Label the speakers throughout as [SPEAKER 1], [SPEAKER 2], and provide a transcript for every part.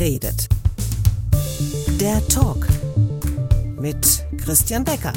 [SPEAKER 1] redet. Der Talk mit Christian Becker.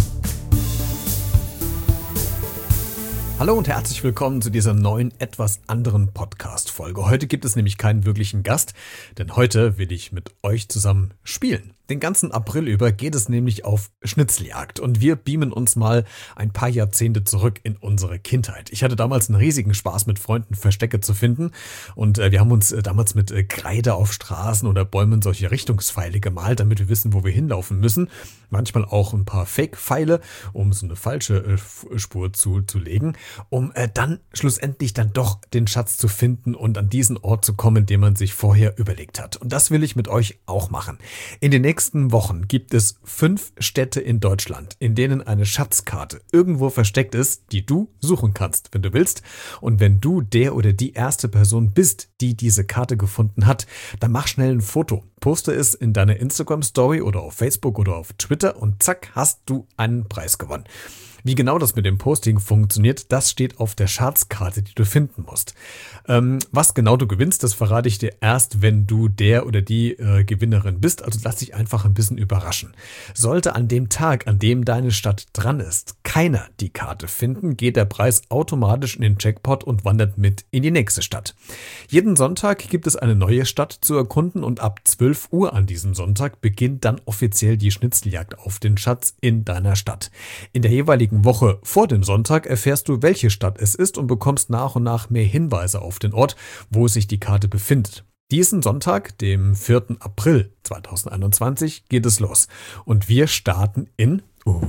[SPEAKER 2] Hallo und herzlich willkommen zu dieser neuen, etwas anderen Podcast-Folge. Heute gibt es nämlich keinen wirklichen Gast, denn heute will ich mit euch zusammen spielen. Den ganzen April über geht es nämlich auf Schnitzeljagd und wir beamen uns mal ein paar Jahrzehnte zurück in unsere Kindheit. Ich hatte damals einen riesigen Spaß mit Freunden, Verstecke zu finden und wir haben uns damals mit Kreide auf Straßen oder Bäumen solche Richtungspfeile gemalt, damit wir wissen, wo wir hinlaufen müssen. Manchmal auch ein paar Fake-Pfeile, um so eine falsche Spur zu legen, um dann schlussendlich dann doch den Schatz zu finden und an diesen Ort zu kommen, den man sich vorher überlegt hat. Und das will ich mit euch auch machen. In den nächsten Wochen gibt es 5 Städte in Deutschland, in denen eine Schatzkarte irgendwo versteckt ist, die du suchen kannst, wenn du willst. Und wenn du der oder die erste Person bist, die diese Karte gefunden hat, dann mach schnell ein Foto. Poste es in deiner Instagram-Story oder auf Facebook oder auf Twitter und zack, hast du einen Preis gewonnen. Wie genau das mit dem Posting funktioniert, das steht auf der Schatzkarte, die du finden musst. Was genau du gewinnst, das verrate ich dir erst, wenn du der oder die Gewinnerin bist. Also lass dich einfach ein bisschen überraschen. Sollte an dem Tag, an dem deine Stadt dran ist, keiner die Karte finden, geht der Preis automatisch in den Jackpot und wandert mit in die nächste Stadt. Jeden Sonntag gibt es eine neue Stadt zu erkunden und ab 12 Uhr an diesem Sonntag beginnt dann offiziell die Schnitzeljagd auf den Schatz in deiner Stadt. In der jeweiligen Woche vor dem Sonntag erfährst du, welche Stadt es ist und bekommst nach und nach mehr Hinweise auf den Ort, wo sich die Karte befindet. Diesen Sonntag, dem 4. April 2021, geht es los. Und wir starten in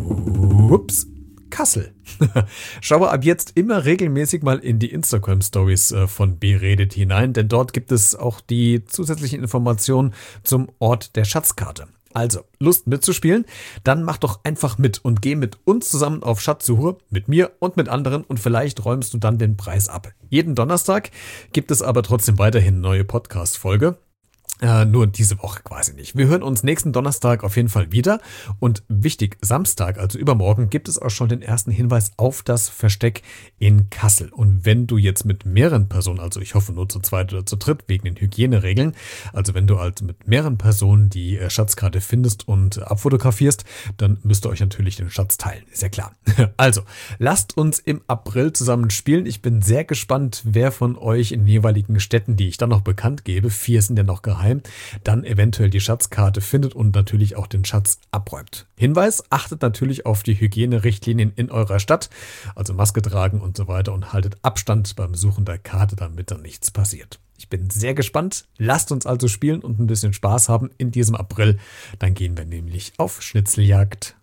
[SPEAKER 2] Kassel. Schaue ab jetzt immer regelmäßig mal in die Instagram-Stories von Beredet hinein, denn dort gibt es auch die zusätzlichen Informationen zum Ort der Schatzkarte. Also, Lust mitzuspielen? Dann mach doch einfach mit und geh mit uns zusammen auf Schatzsuche, mit mir und mit anderen und vielleicht räumst du dann den Preis ab. Jeden Donnerstag gibt es aber trotzdem weiterhin eine neue Podcast-Folge. Nur diese Woche quasi nicht. Wir hören uns nächsten Donnerstag auf jeden Fall wieder und wichtig, Samstag, also übermorgen, gibt es auch schon den ersten Hinweis auf das Versteck in Kassel. Und wenn du jetzt mit mehreren Personen, also ich hoffe nur zu zweit oder zu dritt wegen den Hygieneregeln, also wenn du halt mit mehreren Personen die Schatzkarte findest und abfotografierst, dann müsst ihr euch natürlich den Schatz teilen, ist ja klar. Also, lasst uns im April zusammen spielen. Ich bin sehr gespannt, wer von euch in den jeweiligen Städten, die ich dann noch bekannt gebe, 4 sind ja noch geheim, dann eventuell die Schatzkarte findet und natürlich auch den Schatz abräumt. Hinweis, achtet natürlich auf die Hygienerichtlinien in eurer Stadt, also Maske tragen und so weiter und haltet Abstand beim Suchen der Karte, damit dann nichts passiert. Ich bin sehr gespannt. Lasst uns also spielen und ein bisschen Spaß haben in diesem April. Dann gehen wir nämlich auf Schnitzeljagd.